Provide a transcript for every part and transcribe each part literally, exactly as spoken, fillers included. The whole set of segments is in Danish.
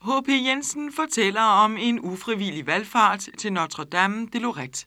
H P. Jensen fortæller om en ufrivillig valfart til Notre Dame de Lorette.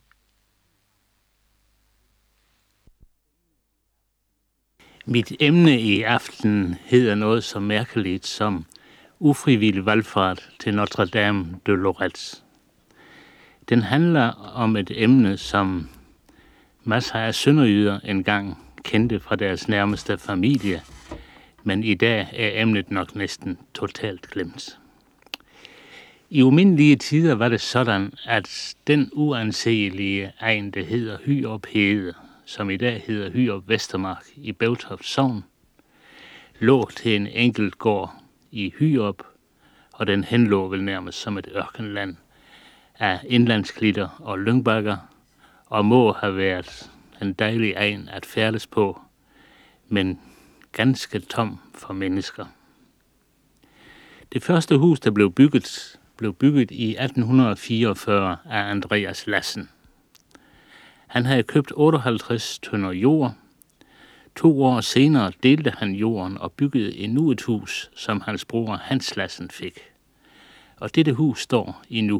Mit emne i aften hedder noget så mærkeligt som ufrivillig valfart til Notre Dame de Lorette. Den handler om et emne, som masser af sønderjyder engang kendte fra deres nærmeste familie, men i dag er emnet nok næsten totalt glemt. I umindelige tider var det sådan, at den uanseelige egen, der hedder Hyrup Hede, som i dag hedder Hyrup Vestermark i Bevtoft Sogn, lå til en enkelt gård i Hyrup, og den henlå vel nærmest som et ørkenland af indlandsklitter og lyngbakker, og må have været en dejlig egen at færdes på, men ganske tom for mennesker. Det første hus, der blev bygget, blev bygget i atten fireogfyrre af Andreas Lassen. Han havde købt otteoghalvtreds tønder jord. To år senere delte han jorden og byggede endnu et hus, som hans bror Hans Lassen fik. Og dette hus står endnu.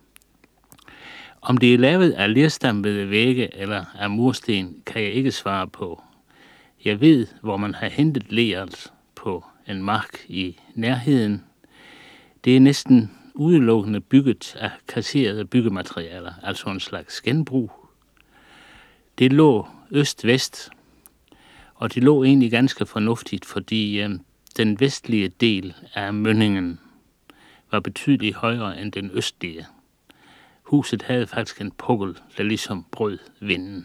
Om det er lavet af lerstampede vægge eller af mursten, kan jeg ikke svare på. Jeg ved, hvor man har hentet leret på en mark i nærheden. Det er næsten udelukkende bygget af kasserede byggematerialer, altså en slags genbrug. Det lå øst-vest, og det lå egentlig ganske fornuftigt, fordi øh, den vestlige del af mønningen var betydeligt højere end den østlige. Huset havde faktisk en pukkel, der ligesom brød vinden.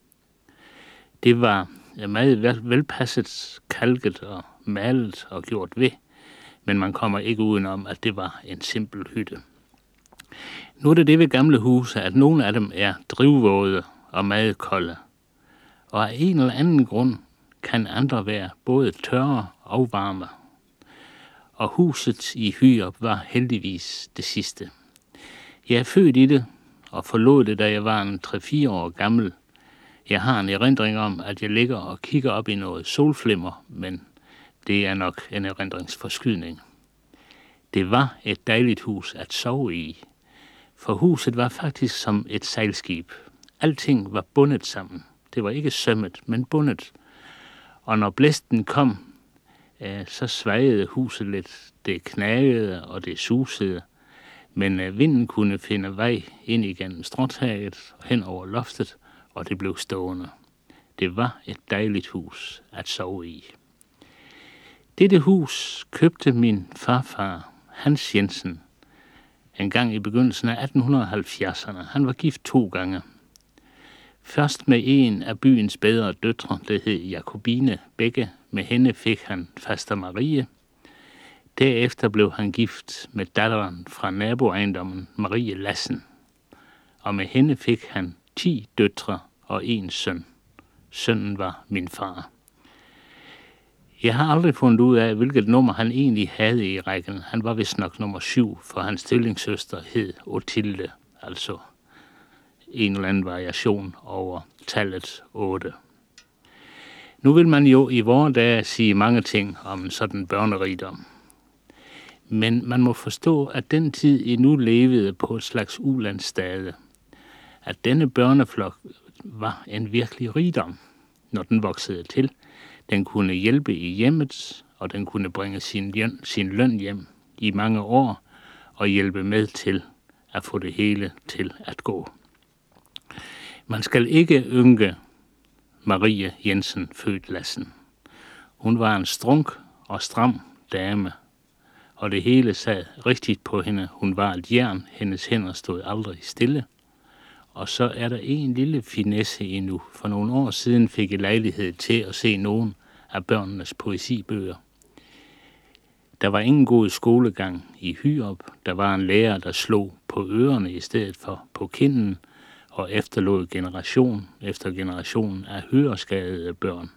Det var meget vel, velpasset, kalket og malet og gjort ved, men man kommer ikke udenom, at det var en simpel hytte. Nu er det det ved gamle huse, at nogle af dem er drivvåde og meget kolde, og af en eller anden grund kan andre være både tørre og varme. Og huset i Hyrup var heldigvis det sidste. Jeg er født i det og forlod det, da jeg var en tre fire år gammel. Jeg har en erindring om, at jeg ligger og kigger op i noget solflimmer, men det er nok en erindringsforskydning. Det var et dejligt hus at sove i, for huset var faktisk som et sejlskib. Alting var bundet sammen. Det var ikke sømmet, men bundet. Og når blæsten kom, øh, så svajede huset lidt. Det knagede og det susede, men øh, vinden kunne finde vej ind igennem stråtaget og hen over loftet, og det blev stående. Det var et dejligt hus at sove i. Dette hus købte min farfar, Hans Jensen, en gang i begyndelsen af atten halvfjerdserne. Han var gift to gange. Først med en af byens bedre døtre, der hed Jakobine Bække. Med hende fik han faster Marie. Derefter blev han gift med datteren fra naboejendommen Marie Lassen. Og med hende fik han ti døtre og en søn. Sønnen var min far. Jeg har aldrig fundet ud af, hvilket nummer han egentlig havde i rækken. Han var vist nok nummer syv, for hans tvillingssøster hed Otilde, altså en eller anden variation over tallet otte. Nu vil man jo i vore dage sige mange ting om sådan børnerigdom. Men man må forstå, at den tid endnu levede på et slags ulandsstade. At denne børneflok var en virkelig rigdom, når den voksede til. Den kunne hjælpe i hjemmet, og den kunne bringe sin, løn, sin løn hjem i mange år, og hjælpe med til at få det hele til at gå. Man skal ikke ynke Marie Jensen født Lassen. Hun var en strunk og stram dame, og det hele sad rigtigt på hende. Hun var et jern, hendes hænder stod aldrig stille. Og så er der en lille finesse endnu. For nogle år siden fik jeg lejlighed til at se nogle af børnenes poesibøger. Der var ingen god skolegang i Hyrup. Der var en lærer, der slog på ørerne i stedet for på kinden, og efterlod generation efter generation af høreskadede børn.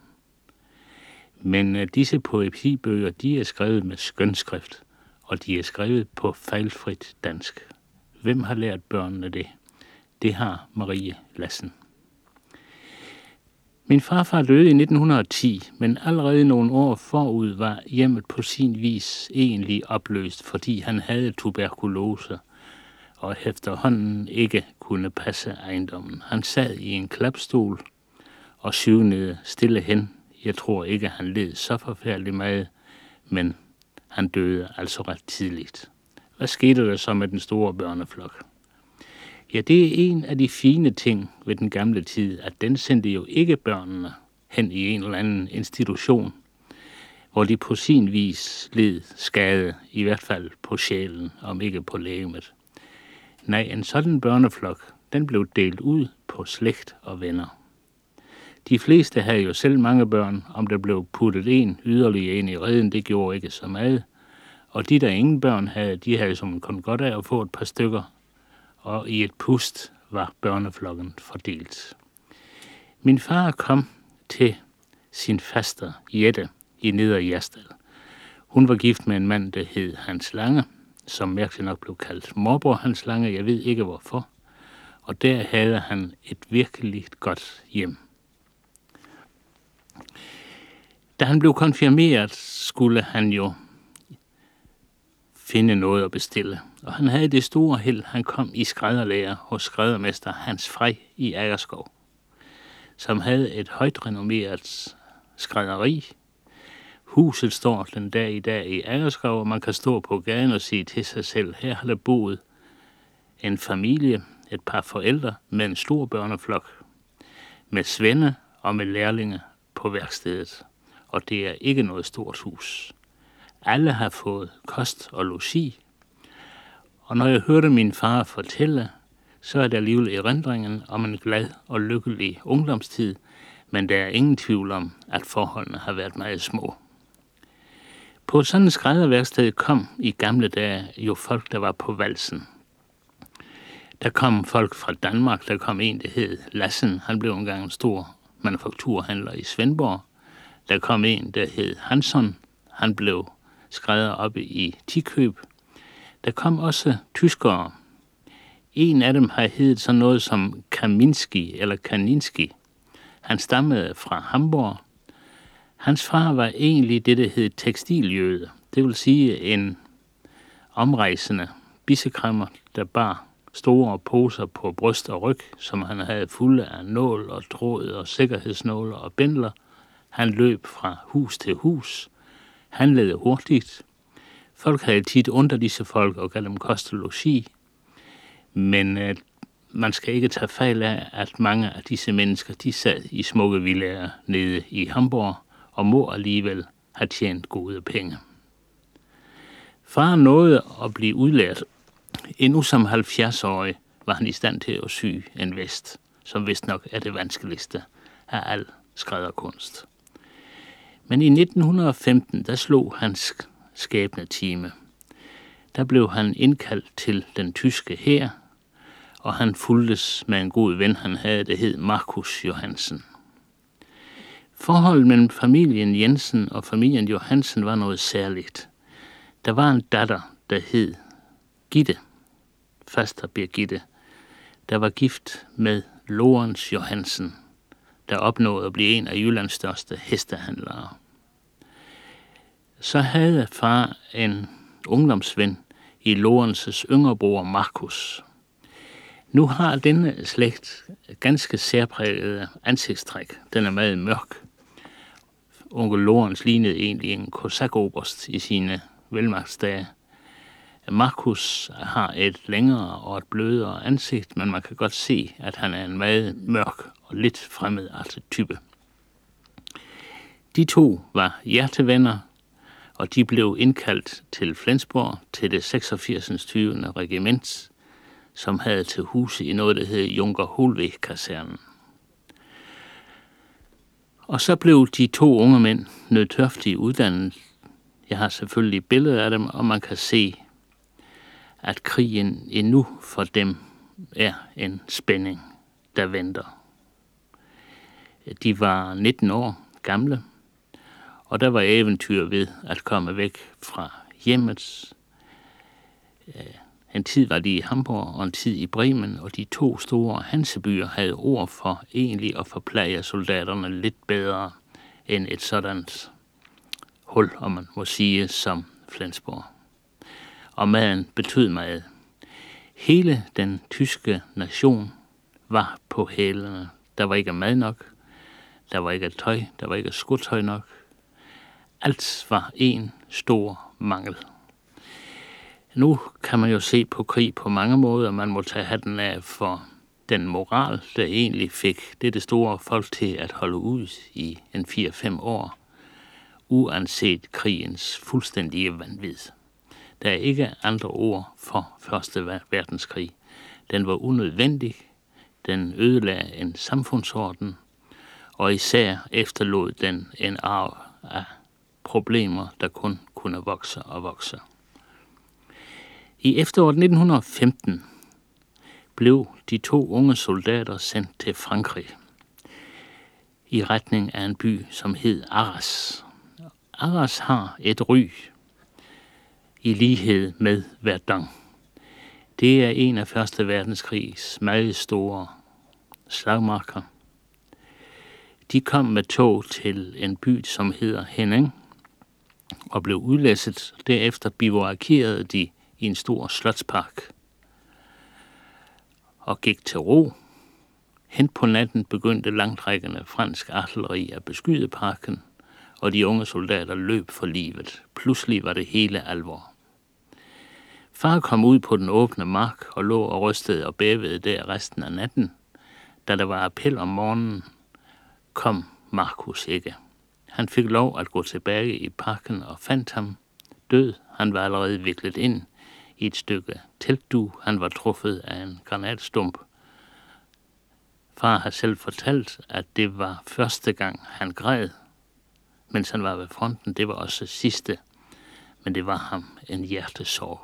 Men uh, disse poesibøger, de er skrevet med skønskrift, og de er skrevet på fejlfrit dansk. Hvem har lært børnene det? Det har Marie Lassen. Min farfar døde i nitten ti, men allerede nogle år forud var hjemmet på sin vis egentlig opløst, fordi han havde tuberkulose og efterhånden ikke kunne passe ejendommen. Han sad i en klapstol og syvnede stille hen. Jeg tror ikke, han led så forfærdeligt meget, men han døde altså ret tidligt. Hvad skete der så med den store børneflok? Ja, det er en af de fine ting ved den gamle tid, at den sendte jo ikke børnene hen i en eller anden institution, hvor de på sin vis led skade, i hvert fald på sjælen, om ikke på legemet. Nej, en sådan børneflok, den blev delt ud på slægt og venner. De fleste havde jo selv mange børn, om der blev puttet en yderligere ind i reden, det gjorde ikke så meget. Og de, der ingen børn havde, de havde som kun godt af at få et par stykker, og i et pust var børneflokken fordelt. Min far kom til sin faster, Jette, i Neder Jasdal. Hun var gift med en mand, der hed Hans Lange, som mærkeligt nok blev kaldt morbror Hans Lange, jeg ved ikke hvorfor. Og der havde han et virkelig godt hjem. Da han blev konfirmeret, skulle han jo finde noget at bestille. Og han havde det store held, han kom i skrædderlære hos skræddermester Hans Frej i Agerskov, som havde et højt renommeret skrædderi. Huset står den dag i dag i Agerskov, og man kan stå på gaden og sige til sig selv, her har der boet en familie, et par forældre med en stor børneflok, med svende og med lærlinge på værkstedet. Og det er ikke noget stort hus. Alle har fået kost og logi. Og når jeg hørte min far fortælle, så er der alligevel erindringen om en glad og lykkelig ungdomstid, men der er ingen tvivl om, at forholdene har været meget små. På sådan et skrædderværksted kom i gamle dage jo folk, der var på valsen. Der kom folk fra Danmark, der kom en, der hed Lassen. Han blev engang en stor manufakturhandler i Svendborg. Der kom en, der hed Hansson. Han blev skrædder oppe i Tikøb. Der kom også tyskere. En af dem har heddet sådan noget som Kaminski eller Kaninski. Han stammede fra Hamburg. Hans far var egentlig det, der hed tekstiljøde. Det vil sige en omrejsende bissekræmmer, der bar store poser på bryst og ryg, som han havde fulde af nål og tråd og sikkerhedsnåler og bindler. Han løb fra hus til hus. Han led hurtigt. Folk havde tit under disse folk og gav dem kost og logi. Men øh, man skal ikke tage fejl af, at mange af disse mennesker, de sad i smukke villaer nede i Hamburg, og må alligevel have tjent gode penge. Far nåede at blive udlært. Endnu som halvfjerds-årig var han i stand til at sy en vest, som vist nok er det vanskeligste af al skrædderkunst. Men i nitten femten, der slog hans skæbnetime. Der blev han indkaldt til den tyske hær, og han fulgtes med en god ven, han havde, det hed Markus Johansen. Forholdet mellem familien Jensen og familien Johansen var noget særligt. Der var en datter, der hed Gitte, faster Birgitte, der var gift med Lorenz Johansen, der opnåede at blive en af Jyllands største hestehandlere. Så havde far en ungdomsven i Lorentz's yngre bror Markus. Nu har denne slægt ganske særprægede ansigtstræk. Den er meget mørk. Onkel Lorenz lignede egentlig en kosakoberst i sine velmagtsdage. Markus har et længere og et blødere ansigt, men man kan godt se, at han er en meget mørk og lidt fremmedartet type. De to var hjertevenner, og de blev indkaldt til Flensborg til det seksogfirs tyvende regiment, som havde til huse i noget, der hed Junker Holvæk-kasernen. Og så blev de to unge mænd nødtørftigt uddannet. Jeg har selvfølgelig billeder af dem, og man kan se, at krigen endnu for dem er en spænding, der venter. De var nitten år gamle, og der var eventyr ved at komme væk fra hjemmet. En tid var de i Hamburg og en tid i Bremen, og de to store hansebyer havde ord for egentlig at forplage soldaterne lidt bedre end et sådant hul, om man må sige, som Flensborg. Og maden betød meget. Hele den tyske nation var på hælene. Der var ikke mad nok, der var ikke tøj, der var ikke skotøj nok. Alt var en stor mangel. Nu kan man jo se på krig på mange måder, man må tage hatten af for den moral, der egentlig fik det, det store folk til at holde ud i en fire fem år, uanset krigens fuldstændige vanvid. Der er ikke andre ord for Første Verdenskrig. Den var unødvendig, den ødelagde en samfundsorden, og især efterlod den en arv af problemer, der kun kunne vokse og vokse. I efteråret nitten femten blev de to unge soldater sendt til Frankrig i retning af en by, som hed Arras. Arras har et ry i lighed med Verdun. Det er en af Første Verdenskrigs meget store slagmarker. De kom med tog til en by, som hedder Henning, og blev udlæsset. Derefter bivouakerede de i en stor slotspark og gik til ro. Hen på natten begyndte langtrækkende fransk artilleri at beskyde parken, og de unge soldater løb for livet. Pludselig var det hele alvor. Far kom ud på den åbne mark og lå og rystede og bævede der resten af natten. Da der var appel om morgenen, kom Markus ikke. Han fik lov at gå tilbage i parken og fandt ham død. Han var allerede viklet ind i et stykke teltdug. Han var truffet af en granatstump. Far har selv fortalt, at det var første gang, han græd, mens han var ved fronten. Det var også sidste, men det var ham en hjertesorg.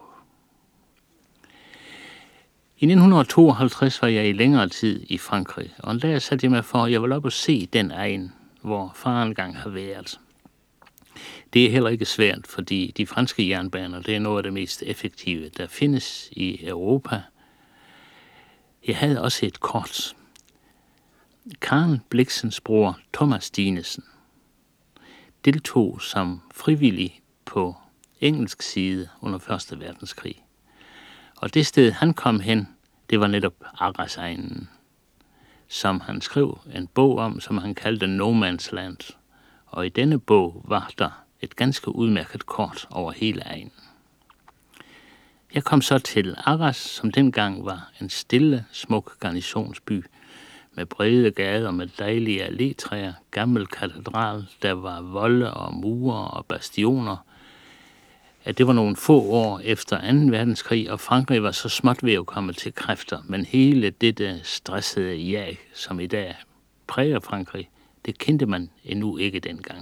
I nitten tooghalvtreds var jeg i længere tid i Frankrig, og en dag satte jeg mig for, at jeg ville op og se den egen, hvor far engang har været. Det er heller ikke svært, fordi de franske jernbaner, det er noget af det mest effektive, der findes i Europa. Jeg havde også et kort. Karen Blixens bror Thomas Dinesen deltog som frivillig på engelsk side under Første Verdenskrig. Og det sted, han kom hen, det var netop Arras-egnen, som han skrev en bog om, som han kaldte No Man's Land. Og i denne bog var der et ganske udmærket kort over hele egnen. Jeg kom så til Arras, som dengang var en stille, smuk garnisonsby, med brede gader med dejlige allétræer, gammel katedral, der var volde og mure og bastioner. At det var nogle få år efter anden verdenskrig, og Frankrig var så småt ved at komme til kræfter, men hele dette stressede jag, som i dag præger Frankrig, det kendte man endnu ikke dengang.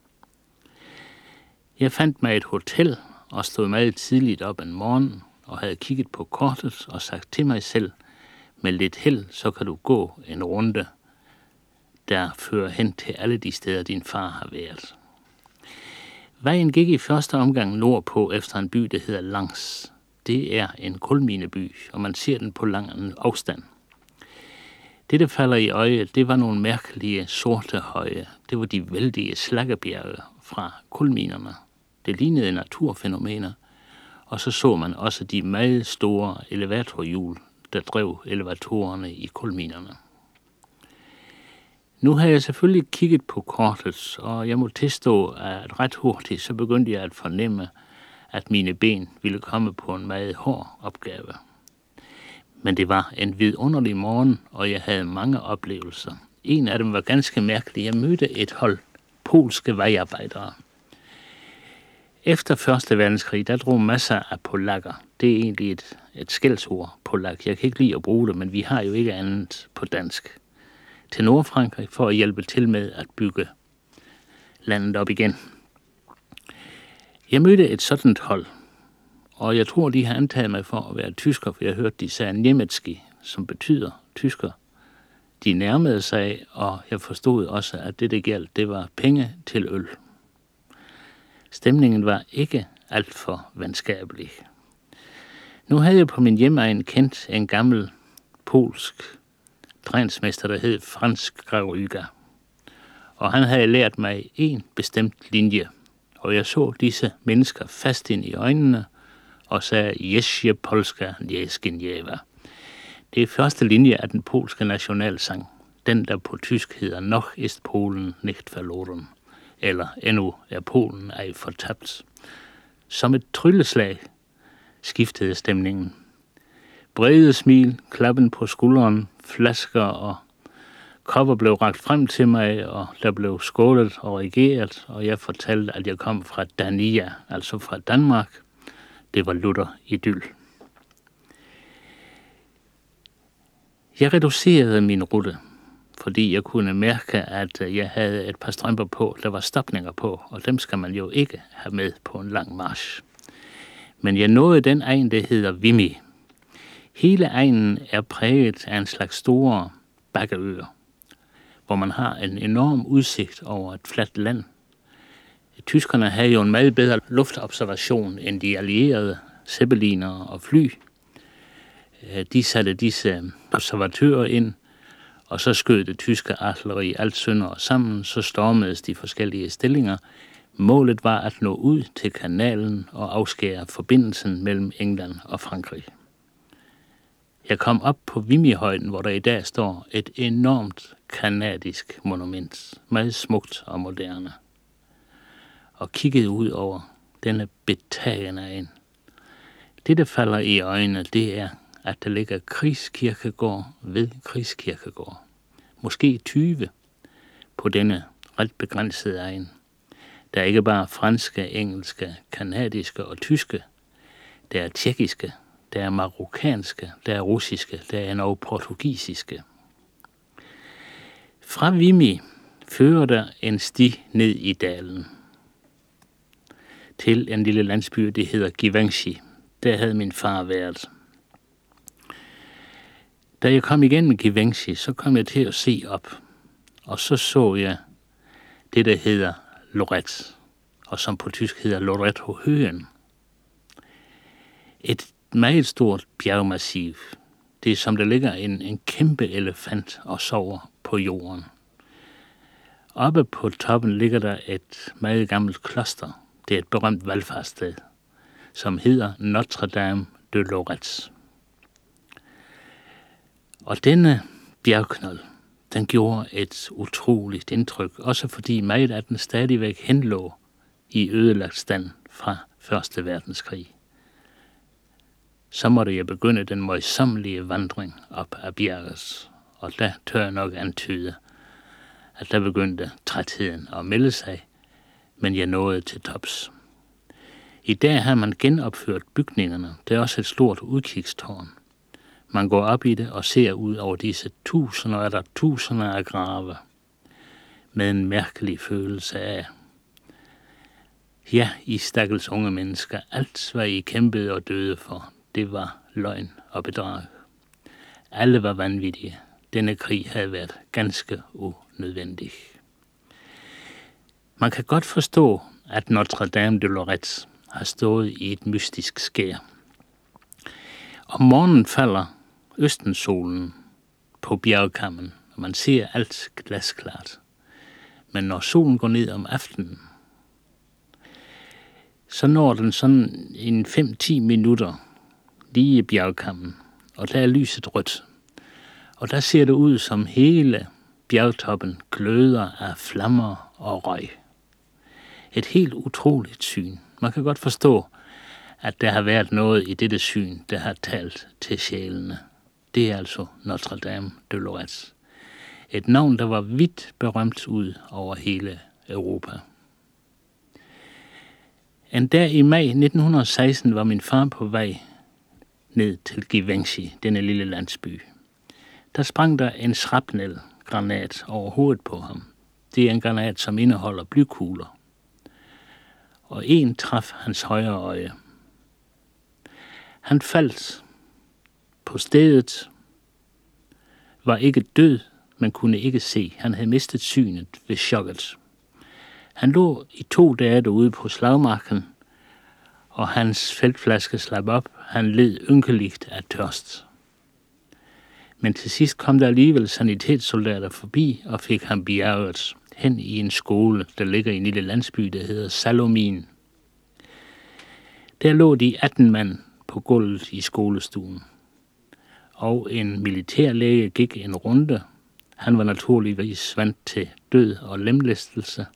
Jeg fandt mig et hotel og stod meget tidligt op en morgen og havde kigget på kortet og sagt til mig selv, med lidt held, så kan du gå en runde, der fører hen til alle de steder, din far har været. Vejen gik i første omgang nordpå efter en by, der hedder Lens. Det er en kulmineby, og man ser den på lang afstand. Det, der falder i øje, det var nogle mærkelige sorte høje. Det var de vældige slaggebjerge fra kulminerne. Det lignede naturfænomener, og så så man også de meget store elevatorhjul, der drev elevatorerne i kulminerne. Nu har jeg selvfølgelig kigget på kortet, og jeg må tilstå, at ret hurtigt så begyndte jeg at fornemme, at mine ben ville komme på en meget hård opgave. Men det var en vidunderlig morgen, og jeg havde mange oplevelser. En af dem var ganske mærkelig. Jeg mødte et hold polske vejarbejdere. Efter Første Verdenskrig, der drog masser af polakker. Det er egentlig et, et skældsord, polak. Jeg kan ikke lide at bruge det, men vi har jo ikke andet på dansk. Til Nordfrankrig for at hjælpe til med at bygge landet op igen. Jeg mødte et sådan hold, og jeg tror, de har antaget mig for at være tysker, for jeg hørte, de sagde Niemetski, som betyder tysker. De nærmede sig, og jeg forstod også, at det, der gjaldt, det var penge til øl. Stemningen var ikke alt for venskabelig. Nu havde jeg på min hjemegn kendt en gammel polsk trænsmester, der hed Franz Gryga. Og han havde lært mig en bestemt linje, og jeg så disse mennesker fast ind i øjnene og sagde, Jesje Polska Nieskinjeva. Det er første linje af den polske nationalsang, den der på tysk hedder Noch ist Polen nicht verloren, eller endnu er Polen ej fortabt. Som et trylleslag skiftede stemningen. Brede smil, klappen på skulderen, flasker og kopper blev rakt frem til mig, og der blev skålet og regeret, og jeg fortalte, at jeg kom fra Dania, altså fra Danmark. Det var lutter idyll. Jeg reducerede min rute, fordi jeg kunne mærke, at jeg havde et par strømper på, der var stopninger på, og dem skal man jo ikke have med på en lang march. Men jeg nåede den egen, der hedder Vimy. Hele egnen er præget af en slags store bakkeøer, hvor man har en enorm udsigt over et fladt land. Tyskerne havde jo en meget bedre luftobservation end de allierede zeppeliner og fly. De satte disse observatører ind, og så skød det tyske artilleri alt sønder sammen, så stormedes de forskellige stillinger. Målet var at nå ud til kanalen og afskære forbindelsen mellem England og Frankrig. Jeg kom op på Vimy-højden, hvor der i dag står et enormt kanadisk monument, meget smukt og moderne, og kiggede ud over denne betagende egn. Det, der falder i øjnene, det er, at der ligger krigskirkegård ved krigskirkegård. Måske tyve på denne ret begrænsede egn. Der er ikke bare franske, engelske, kanadiske og tyske. Der er tjekkiske, der er marokkanske, der er russiske, der er endog portugisiske. Fra Vimy fører der en sti ned i dalen til en lille landsby, det hedder Givenchy. Der havde min far været. Da jeg kom igennem Givenchy, så kom jeg til at se op, og så så jeg det, der hedder Lorette, og som på tysk hedder Lorettohøjen. Et meget stort bjergmassiv. Det er som der ligger en, en kæmpe elefant og sover på jorden. Oppe på toppen ligger der et meget gammelt kloster. Det er et berømt valfartssted, som hedder Notre Dame de Lorette. Og denne bjergknold, den gjorde et utroligt indtryk, også fordi meget af den stadigvæk henlå i ødelagt stand fra Første Verdenskrig. Så måtte jeg begynde den møjsommelige vandring op ad bjerget, og der tør jeg nok antyde, at der begyndte trætheden at melde sig, men jeg nåede til tops. I dag har man genopført bygningerne. Der er også et stort udkigstårn. Man går op i det og ser ud over disse tusinder og der tusinder af grave med en mærkelig følelse af, ja, I stakkels unge mennesker, alt hvad I kæmpede og døde for, det var løgn og bedrag. Alle var vanvittige. Denne krig havde været ganske unødvendig. Man kan godt forstå, at Notre Dame de Lorette har stået i et mystisk skær. Om morgenen falder østensolen på bjergkammen, og man ser alt glasklart. Men når solen går ned om aftenen, så når den sådan en fem til ti minutter lige i bjergkammen, og der er lyset rødt. Og der ser det ud som hele bjergtoppen gløder af flammer og røg. Et helt utroligt syn. Man kan godt forstå, at der har været noget i dette syn, der har talt til sjælene. Det er altså Notre Dame de Lorette. Et navn, der var vidt berømt ud over hele Europa. En dag i maj nitten seksten var min far på vej ned til Givenchy, denne lille landsby. Der sprang der en shrapnel-granat over hovedet på ham. Det er en granat, som indeholder blykugler. Og en traf hans højre øje. Han faldt på stedet, var ikke død, men kunne ikke se. Han havde mistet synet ved chokket. Han lå i to dage derude på slagmarken, og hans feltflaske slap op. Han led ynkeligt af tørst. Men til sidst kom der alligevel sanitetssoldater forbi og fik ham bjerget hen i en skole, der ligger i en lille landsby, der hedder Salomin. Der lå de atten mand på gulvet i skolestuen, og en militærlæge gik en runde. Han var naturligvis vant til død og lemlæstelse,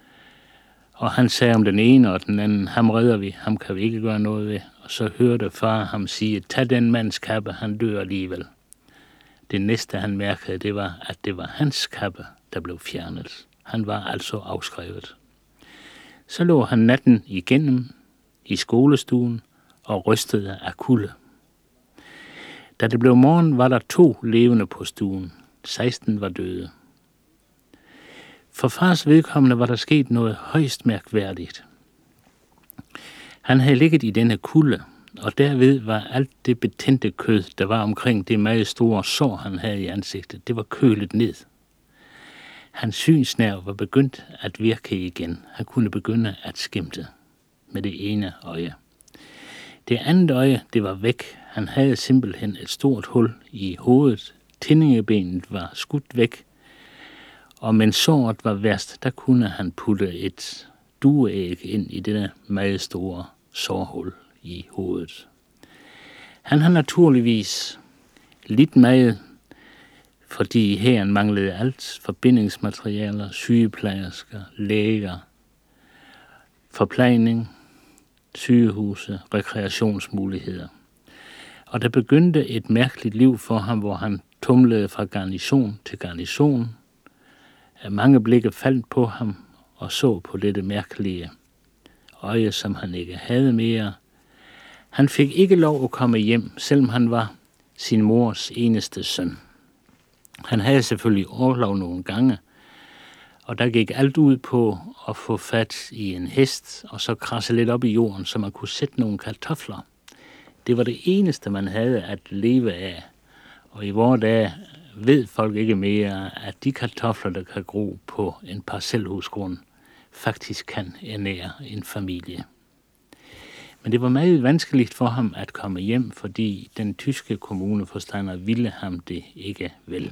og han sagde om den ene og den anden, ham redder vi, ham kan vi ikke gøre noget ved. Og så hørte far ham sige, tag den mands kappe, han dør alligevel. Det næste han mærkede, det var, at det var hans kappe, der blev fjernet. Han var altså afskrevet. Så lå han natten igennem i skolestuen og rystede af kulde. Da det blev morgen, var der to levende på stuen. seksten var døde. For fars vedkommende var der sket noget højst mærkværdigt. Han havde ligget i denne kulde, og derved var alt det betændte kød, der var omkring det meget store sår, han havde i ansigtet, det var kølet ned. Hans synsnerv var begyndt at virke igen. Han kunne begynde at skimte med det ene øje. Det andet øje, det var væk. Han havde simpelthen et stort hul i hovedet. Tindingebenet var skudt væk, og mens såret var værst, der kunne han putte et dueæg ind i denne meget store sårhul i hovedet. Han har naturligvis lidt meget, fordi hæren manglede alt, forbindingsmaterialer, sygeplejersker, læger, forplejning, sygehuse, rekreationsmuligheder. Og der begyndte et mærkeligt liv for ham, hvor han tumlede fra garnison til garnison. Mange blikke faldt på ham og så på dette mærkelige øje, som han ikke havde mere. Han fik ikke lov at komme hjem, selvom han var sin mors eneste søn. Han havde selvfølgelig orlov nogle gange, og der gik alt ud på at få fat i en hest, og så krasse lidt op i jorden, så man kunne sætte nogle kartofler. Det var det eneste, man havde at leve af. Og i vore dage ved folk ikke mere, at de kartofler, der kan gro på en parcelhusgrund, faktisk kan ernære en familie. Men det var meget vanskeligt for ham at komme hjem, fordi den tyske kommuneforstander ville ham det ikke vel.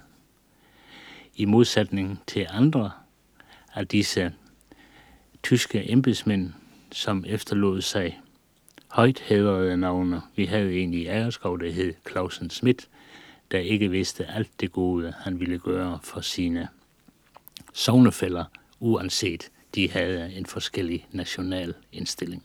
I modsætning til andre af disse tyske embedsmænd, som efterlod sig højt hædrede navne. Vi havde en i Agerskov, der hed Clausen Schmidt, der ikke vidste alt det gode, han ville gøre for sine sognefæller, uanset de havde en forskellig national indstilling.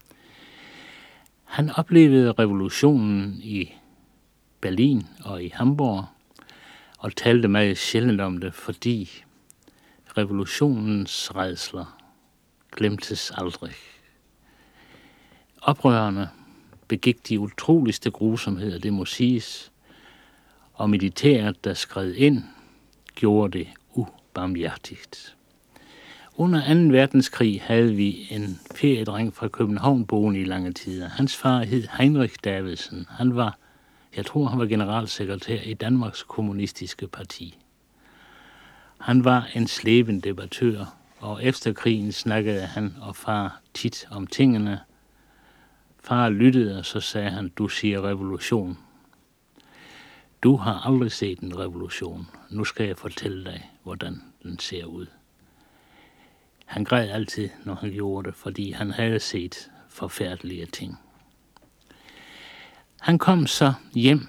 Han oplevede revolutionen i Berlin og i Hamburg, og talte meget sjældent om det, fordi revolutionens rædsler glemtes aldrig. Oprørerne begik de utroligste grusomheder, det må siges, og militæret, der skred ind, gjorde det ubarmhjertigt. Under anden verdenskrig havde vi en feriedreng fra København boende i lange tider. Hans far hed Heinrich Davidsen. Han var, jeg tror han var generalsekretær i Danmarks Kommunistiske Parti. Han var en slæben debattør, og efter krigen snakkede han og far tit om tingene. Far lyttede, og så sagde han, du siger revolution. Du har aldrig set en revolution. Nu skal jeg fortælle dig, hvordan den ser ud. Han græd altid, når han gjorde det, fordi han havde set forfærdelige ting. Han kom så hjem,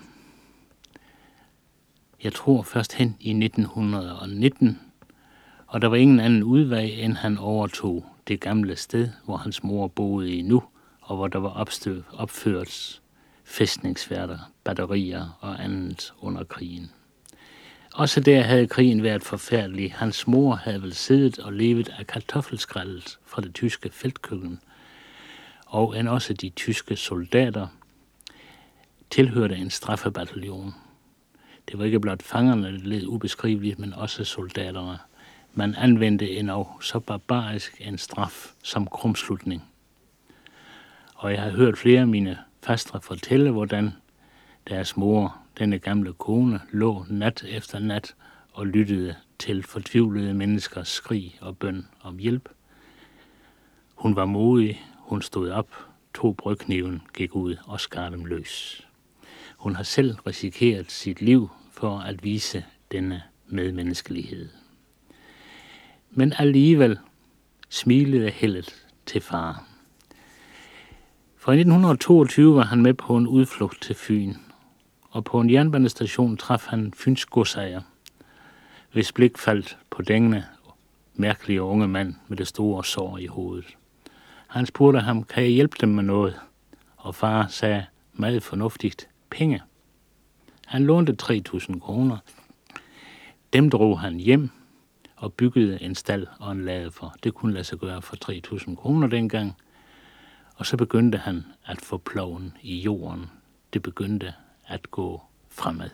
jeg tror først hen i nitten nitten, og der var ingen anden udvej, end han overtog det gamle sted, hvor hans mor boede i nu, og hvor der var opstøv, opført fæstningsværter, batterier og andet under krigen. Også der havde krigen været forfærdelig. Hans mor havde vel siddet og levet af kartoffelskrællet fra det tyske feltkøkken, og end også de tyske soldater tilhørte en straffebataljon. Det var ikke blot fangerne, der led ubeskriveligt, men også soldaterne. Man anvendte endnu så barbarisk en straf som krumslutning. Og jeg har hørt flere af mine fastre fortælle, hvordan deres mor, denne gamle kone, lå nat efter nat og lyttede til fortvivlede menneskers skrig og bøn om hjælp. Hun var modig, hun stod op, tog brødkniven, gik ud og skar dem løs. Hun har selv risikeret sit liv for at vise denne medmenneskelighed. Men alligevel smilede heldet til far. For i nitten toogtyve var han med på en udflugt til Fyn, og på en jernbanestation traf han Fyns godsejer, hvis blik faldt på denne mærkelige unge mand med det store sår i hovedet. Han spurgte ham, kan jeg hjælpe dem med noget? Og far sagde meget fornuftigt, penge. Han lånte tre tusind kroner. Dem drog han hjem og byggede en stald og en lade for. Det kunne lade sig gøre for tre tusind kroner dengang. Og så begyndte han at få ploven i jorden. Det begyndte at gå fremad.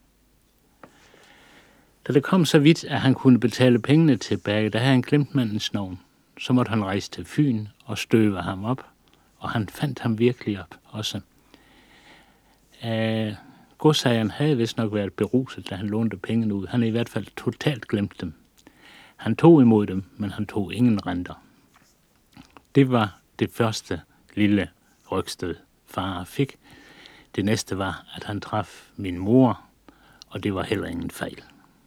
Da det kom så vidt, at han kunne betale pengene tilbage, der havde han glemt mandens navn. Så måtte han rejse til Fyn og støve ham op, og han fandt ham virkelig op også. Uh, Godsejeren havde vist nok været beruset, da han lånte pengene ud. Han havde i hvert fald totalt glemt dem. Han tog imod dem, men han tog ingen renter. Det var det første lille rygstød, far fik. Det næste var, at han traf min mor, og det var heller ingen fejl.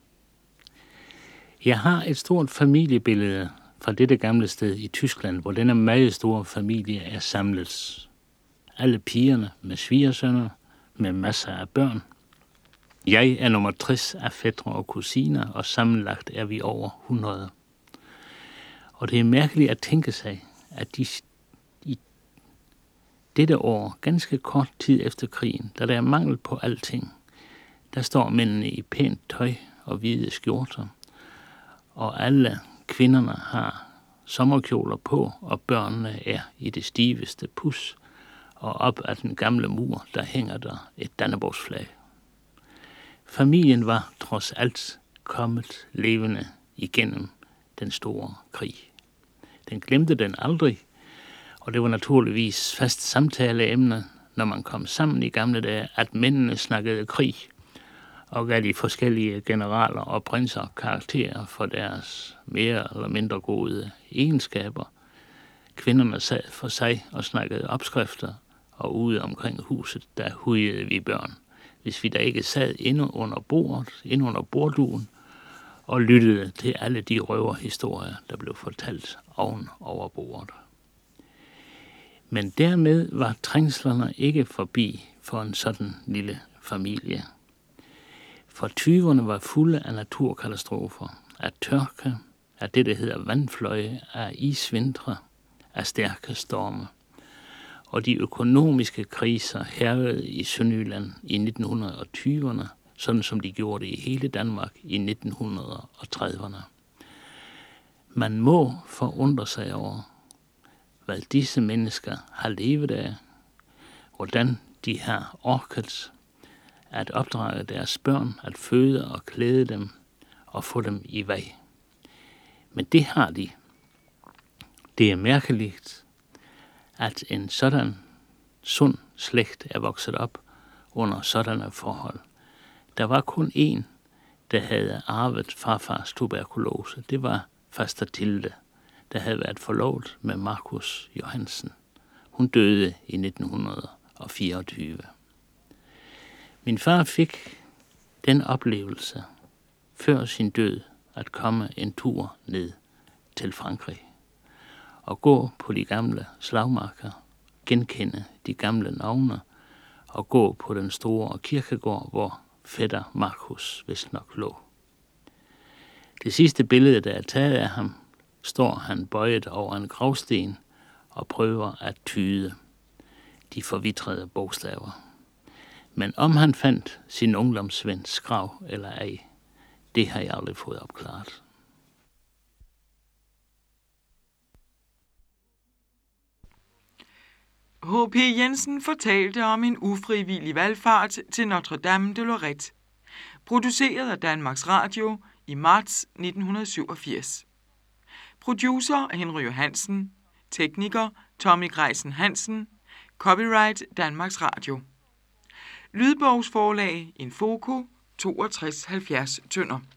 Jeg har et stort familiebillede fra dette gamle sted i Tyskland, hvor denne meget store familie er samlet. Alle pigerne med svigersønner, med masser af børn. Jeg er nummer tres af fætre og kusiner, og sammenlagt er vi over hundrede. Og det er mærkeligt at tænke sig, at de i dette år, ganske kort tid efter krigen, da der er mangel på alting, der står mændene i pænt tøj og hvide skjorter, og alle kvinderne har sommerkjoler på, og børnene er i det stiveste pus, og op ad den gamle mur, der hænger der et Danneborgsflag. Familien var trods alt kommet levende igennem den store krig. Den glemte den aldrig, og det var naturligvis fast samtaleemne, når man kom sammen i gamle dage, at mændene snakkede krig, og gav de forskellige generaler og prinser karakterer for deres mere eller mindre gode egenskaber. Kvinderne sad for sig og snakkede opskrifter, og ude omkring huset, der hujede vi børn. Hvis vi da ikke sad inde under bordet, inde under bordduen, og lyttede til alle de røverhistorier, der blev fortalt oven over bordet. Men dermed var trængslerne ikke forbi for en sådan lille familie. For tyverne var fulde af naturkatastrofer, af tørke, af det, der hedder vandfløje, af isvintre, af stærke storme. Og de økonomiske kriser hærgede i Sønderjylland i nitten tyverne, sådan som de gjorde det i hele Danmark i nitten trediverne. Man må forundre sig over, hvad disse mennesker har levet af, hvordan de har orket at opdrage deres børn, at føde og klæde dem og få dem i vej. Men det har de. Det er mærkeligt, at en sådan sund slægt er vokset op under sådanne forhold. Der var kun én, der havde arvet farfars tuberkulose. Det var faster Tilde, der havde været forlovet med Markus Johansen. Hun døde i nitten fireogtyve. Min far fik den oplevelse før sin død at komme en tur ned til Frankrig og gå på de gamle slagmarker, genkende de gamle navne og gå på den store kirkegård, hvor fætter Markus vist nok lå. Det sidste billede, der er taget af ham, står han bøjet over en gravsten og prøver at tyde de forvitrede bogstaver. Men om han fandt sin ungdomsvens grav eller ej, det har jeg aldrig fået opklaret. H P. Jensen fortalte om en ufrivillig valfart til Notre Dame de Lorette, produceret af Danmarks Radio i marts nitten syvogfirs. Producer Henry Johansen, tekniker Tommy Greisen Hansen, copyright Danmarks Radio. Lydbogsforlag Infoco toogtres halvfjerds Tønder.